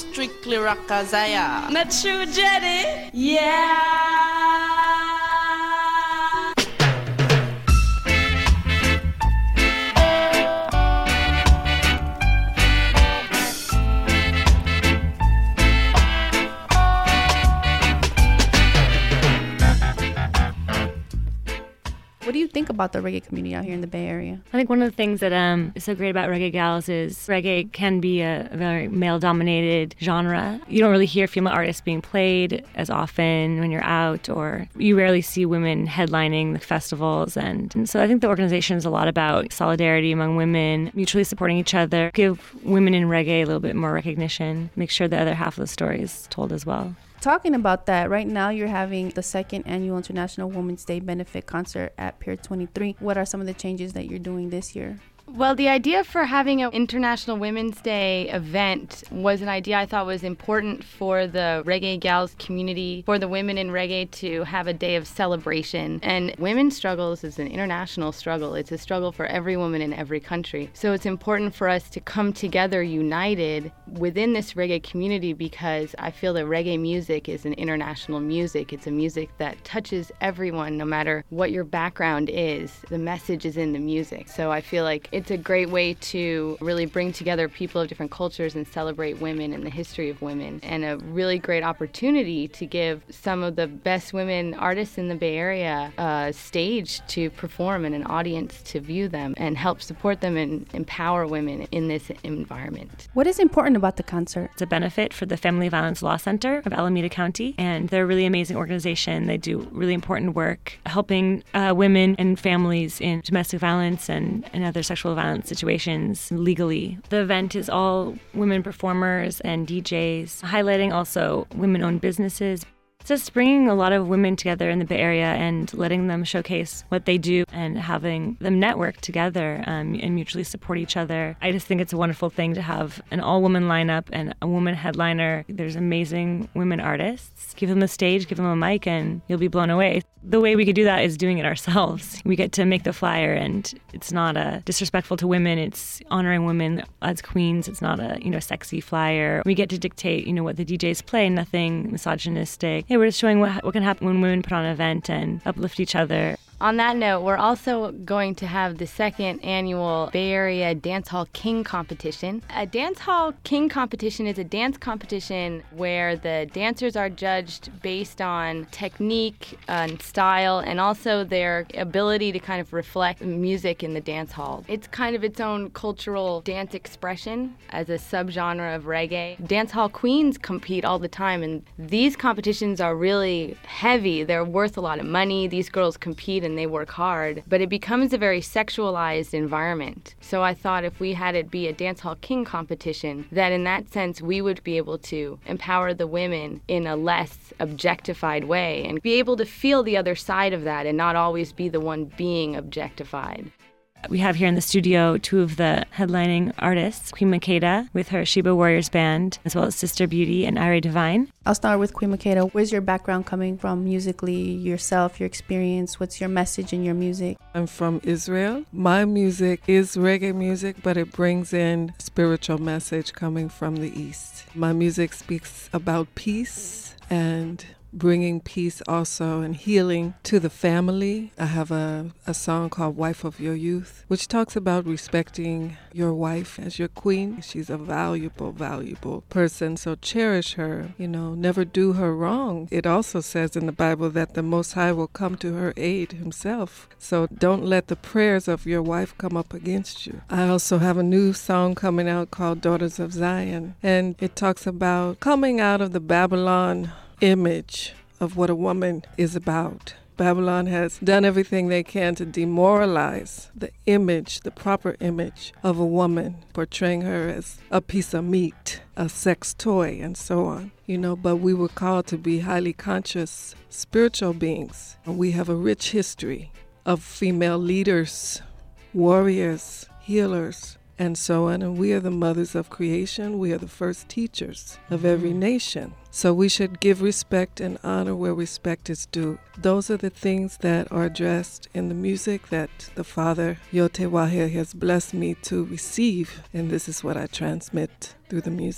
Strictly Rockazaya. Not true, Jetty? Yeah! What do you think about the reggae community out here in the Bay Area? I think one of the things that is so great about Reggae Gals is reggae can be a very male-dominated genre. You don't really hear female artists being played as often when you're out, or you rarely see women headlining the festivals. And so I think the organization is a lot about solidarity among women, mutually supporting each other, give women in reggae a little bit more recognition, make sure the other half of the story is told as well. Talking about that, right now you're having the second annual International Women's Day benefit concert at Pier 23. What are some of the changes that you're doing this year? Well, the idea for having an International Women's Day event was an idea I thought was important for the Reggae Gals community, for the women in reggae to have a day of celebration. And women's struggles is an international struggle. It's a struggle for every woman in every country. So it's important for us to come together united within this reggae community, because I feel that reggae music is an international music. It's a music that touches everyone, no matter what your background is. The message is in the music. So I feel like it's a great way to really bring together people of different cultures and celebrate women and the history of women, and a really great opportunity to give some of the best women artists in the Bay Area a stage to perform and an audience to view them and help support them and empower women in this environment. What is important about the concert? It's a benefit for the Family Violence Law Center of Alameda County, and they're a really amazing organization. They do really important work helping women and families in domestic violence and other sexual violence situations legally. The event is all women performers and DJs, highlighting also women-owned businesses. It's just bringing a lot of women together in the Bay Area and letting them showcase what they do and having them network together and mutually support each other. I just think it's a wonderful thing to have an all-woman lineup and a woman headliner. There's amazing women artists. Give them a stage, give them a mic, and you'll be blown away. The way we could do that is doing it ourselves. We get to make the flyer, and it's not disrespectful to women. It's honoring women as queens. It's not a sexy flyer. We get to dictate what the DJs play. Nothing misogynistic. Hey, we're just showing what can happen when women put on an event and uplift each other. On that note, we're also going to have the second annual Bay Area Dancehall King Competition. A Dancehall King Competition is a dance competition where the dancers are judged based on technique and style, and also their ability to kind of reflect music in the dance hall. It's kind of its own cultural dance expression as a subgenre of reggae. Dancehall queens compete all the time, and these competitions are really heavy. They're worth a lot of money. These girls compete and they work hard, but it becomes a very sexualized environment. So I thought if we had it be a Dancehall King competition, that in that sense we would be able to empower the women in a less objectified way and be able to feel the other side of that and not always be the one being objectified. We have here in the studio two of the headlining artists, Queen Makeda with her Sheba Warriors Band, as well as Sister Beauty and Ire Divine. I'll start with Queen Makeda. Where's your background coming from musically, yourself, your experience? What's your message in your music? I'm from Israel. My music is reggae music, but it brings in spiritual message coming from the East. My music speaks about peace and bringing peace also and healing to the family. I have a song called Wife of Your Youth, which talks about respecting your wife as your queen. She's a valuable, valuable person, so cherish her, never do her wrong. It also says in the Bible that the Most High will come to her aid himself, so don't let the prayers of your wife come up against you. I also have a new song coming out called Daughters of Zion, and it talks about coming out of the Babylon image of what a woman is about. Babylon has done everything they can to demoralize the image, the proper image of a woman, portraying her as a piece of meat, a sex toy, and so on. But we were called to be highly conscious spiritual beings. We have a rich history of female leaders, warriors, healers, and so on. And we are the mothers of creation. We are the first teachers of every nation. So we should give respect and honor where respect is due. Those are the things that are addressed in the music that the Father, Yotewahe, has blessed me to receive. And this is what I transmit through the music.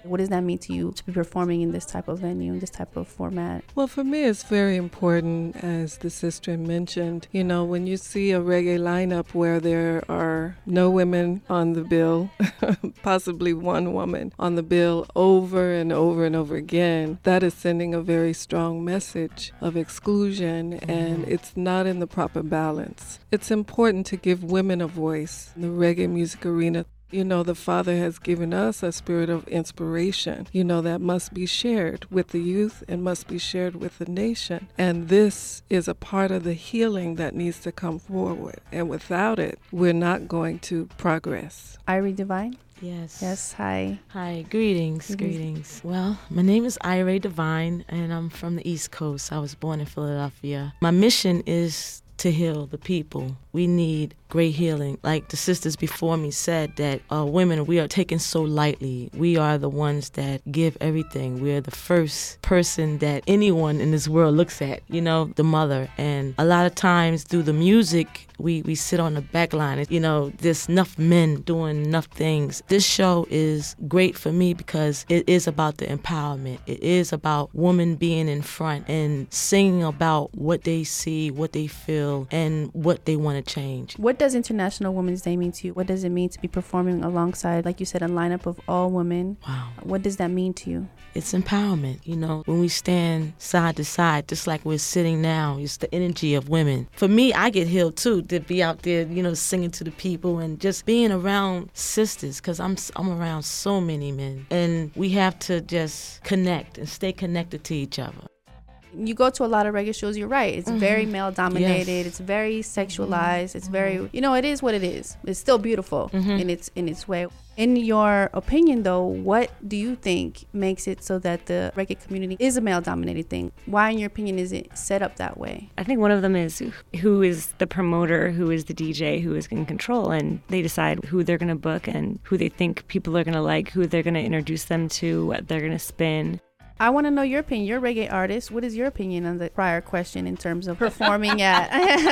What does that mean to you to be performing in this type of venue, in this type of format? Well, for me, it's very important, as the sister mentioned, when you see a reggae lineup where there are no women on the bill, possibly one woman on the bill over and over and over again, that is sending a very strong message of exclusion, and it's not in the proper balance. It's important to give women a voice in the reggae music arena. The Father has given us a spirit of inspiration, that must be shared with the youth and must be shared with the nation. And this is a part of the healing that needs to come forward. And without it, we're not going to progress. Irie Divine? Yes. Yes, hi. Hi, greetings. Well, my name is Irie Divine, and I'm from the East Coast. I was born in Philadelphia. My mission is to heal the people. We need great healing. Like the sisters before me said, that women, we are taken so lightly. We are the ones that give everything. We are the first person that anyone in this world looks at, the mother. And a lot of times through the music, we sit on the back line. There's enough men doing enough things. This show is great for me because it is about the empowerment. It is about women being in front and singing about what they see, what they feel, and what they want to change. What does International Women's Day mean to you? What does it mean to be performing alongside, like you said, a lineup of all women? Wow. What does that mean to you? It's empowerment. When we stand side to side, just like we're sitting now, it's the energy of women. For me, I get healed too, to be out there, singing to the people and just being around sisters, because I'm around so many men. And we have to just connect and stay connected to each other. You go to a lot of reggae shows, you're right. It's very male dominated. Yes. It's very sexualized. It's very, it is what it is. It's still beautiful in its way. In your opinion, though, what do you think makes it so that the reggae community is a male dominated thing? Why, in your opinion, is it set up that way? I think one of them is who is the promoter, who is the DJ, who is in control, and they decide who they're going to book and who they think people are going to like, who they're going to introduce them to, what they're going to spin. I want to know your opinion. You're a reggae artist. What is your opinion on the prior question in terms of performing at,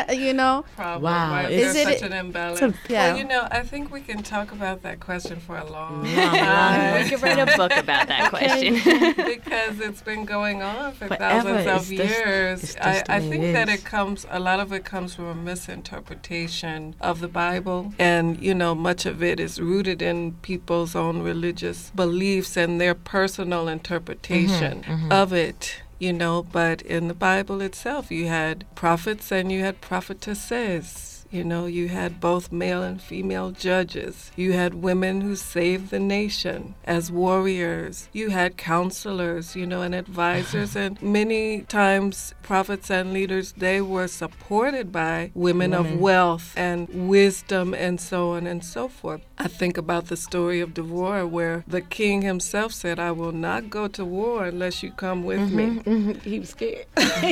Problem. Wow. Right? Is There's it such an imbalance. Yeah. Well, I think we can talk about that question for a long We time. We could write a book about that question. Because it's been going on for Forever. thousands of It's years. just the I way think it that is. a lot of it comes from a misinterpretation of the Bible. And, much of it is rooted in people's own religious beliefs and their personal interpretation of it. But in the Bible itself, you had prophets and you had prophetesses. You had both male and female judges. You had women who saved the nation as warriors. You had counselors, and advisors. And many times, prophets and leaders, they were supported by women of wealth and wisdom and so on and so forth. I think about the story of Devorah, where the king himself said, I will not go to war unless you come with me. He was scared.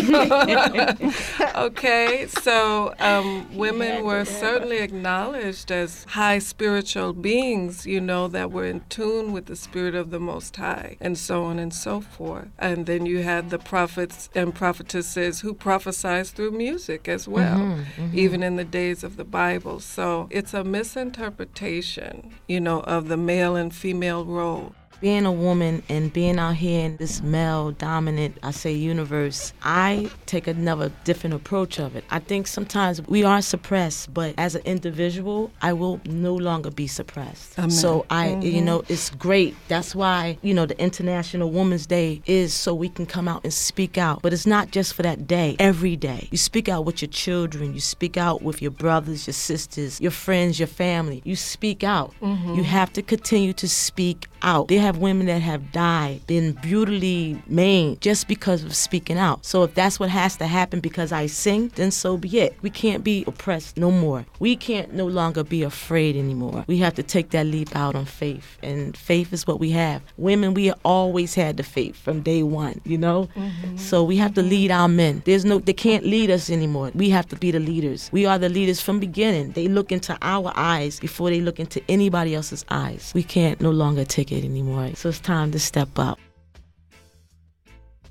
Okay, so women were certainly acknowledged as high spiritual beings, that were in tune with the spirit of the Most High, and so on and so forth. And then you had the prophets and prophetesses who prophesied through music as well, even in the days of the Bible. So it's a misinterpretation, of the male and female role. Being a woman and being out here in this male-dominant, universe, I take another different approach of it. I think sometimes we are suppressed, but as an individual, I will no longer be suppressed. Amen. So it's great. That's why, the International Women's Day is so we can come out and speak out. But it's not just for that day. Every day. You speak out with your children. You speak out with your brothers, your sisters, your friends, your family. You speak out. You have to continue to speak out. There have women that have died, been brutally maimed just because of speaking out. So if that's what has to happen because I sing, then so be it. We can't be oppressed no more. We can't no longer be afraid anymore. We have to take that leap out on faith. And faith is what we have. Women, we always had the faith from day one, So we have to lead our men. They can't lead us anymore. We have to be the leaders. We are the leaders from beginning. They look into our eyes before they look into anybody else's eyes. We can't no longer take it anymore. So it's time to step up.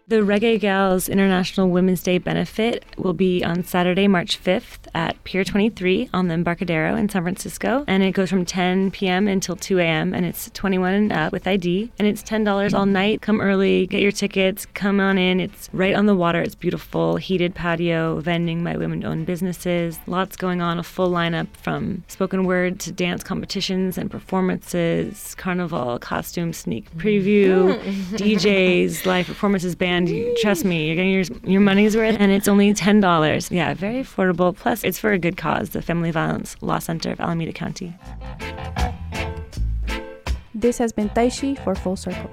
The Reggae Gals International Women's Day benefit will be on Saturday, March 5th at Pier 23 on the Embarcadero in San Francisco. And it goes from 10 p.m. until 2 a.m. and it's 21 and up with ID. And it's $10 all night. Come early, get your tickets, come on in. It's right on the water. It's beautiful. Heated patio, vending by women-owned businesses. Lots going on, a full lineup from spoken word to dance competitions and performances, carnival, costume sneak preview, DJs, live performances, band. Trust me, you're getting your money's worth, and it's only $10. Yeah, very affordable. Plus, it's for a good cause, the Family Violence Law Center of Alameda County. This has been Taishi for Full Circle.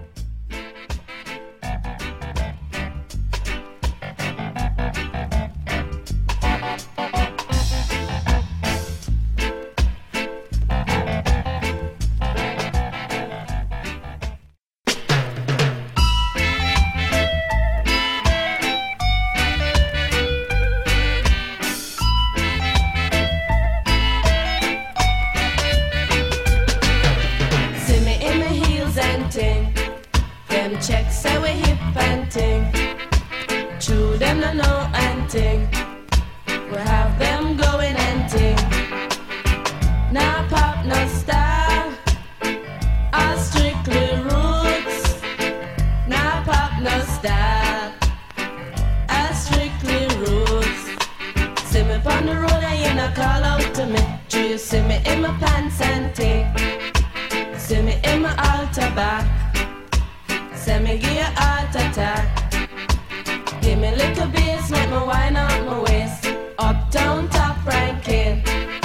Checks say we hip and ting. True them no know and ting. We have them going and ting. Nah pop, no style. All strictly roots. Nah pop, no style. All strictly roots. See me on the road and you not call out to me. Do you see me in my pants and ting? See me in my altar back. Say me give you heart attack. Give me little bass, make me wind up my waist. Uptown top ranking.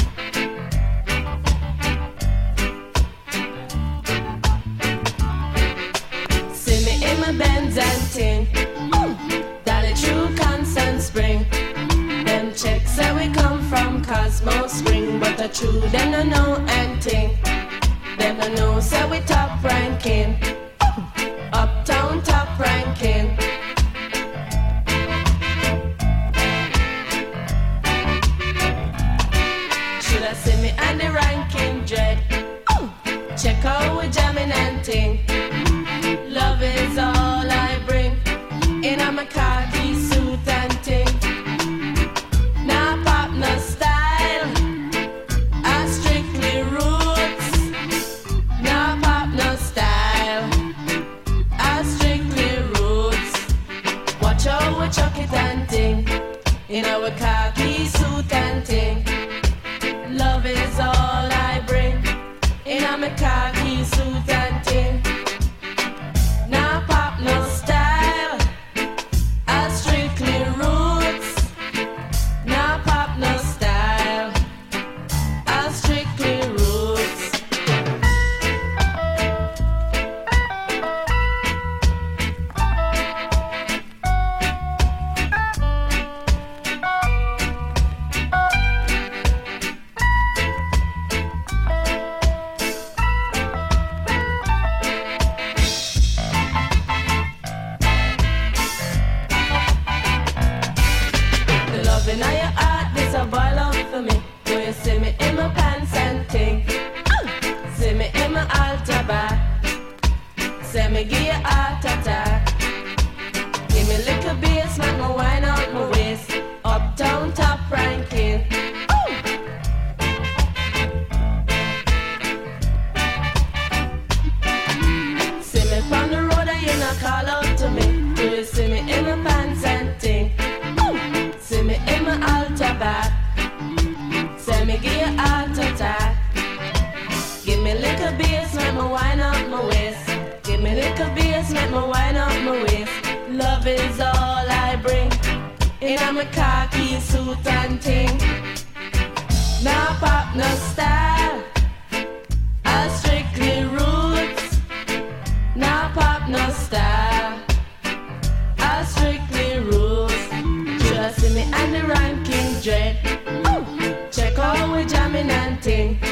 See me in my Benz and ting. Dolly True Constant Spring. Them checks say we come from Cosmo Spring, but the true them no know and ting. Them no know say we top ranking. Uptown top ranking. Should I see me on the ranking dread? Check out we jamming and ting. Love is all I bring. In a my khaki suit and ting. Nah pop, no style. I strictly roots. Nah pop, no style. We chuck it and ting. In our khaki suit and ting. Love is all I bring. In our khaki suit and ting. Nah pop, no style. I strictly roots. Nah pop, no style. I strictly roots. In your heart, this a boil up for me. Do you see me in my pants and ting? See me in my altar back. Say me give you heart attack. Give me little bass, make me wind out my waist. Uptown top ranking. See me from the road and you not call out to me. Do you see me in my pants and ting? See me in my altar back. Say me give you heart attack. Give me little bass, make me wind up my waist. Give me little bass, make me wind up my waist. Love is all I bring. In a my khaki suit and ting. Nah pop, no style. I strictly roots. Nah pop, no style. I strictly roots. See me and the ranking dread. Check out we jamming and ting.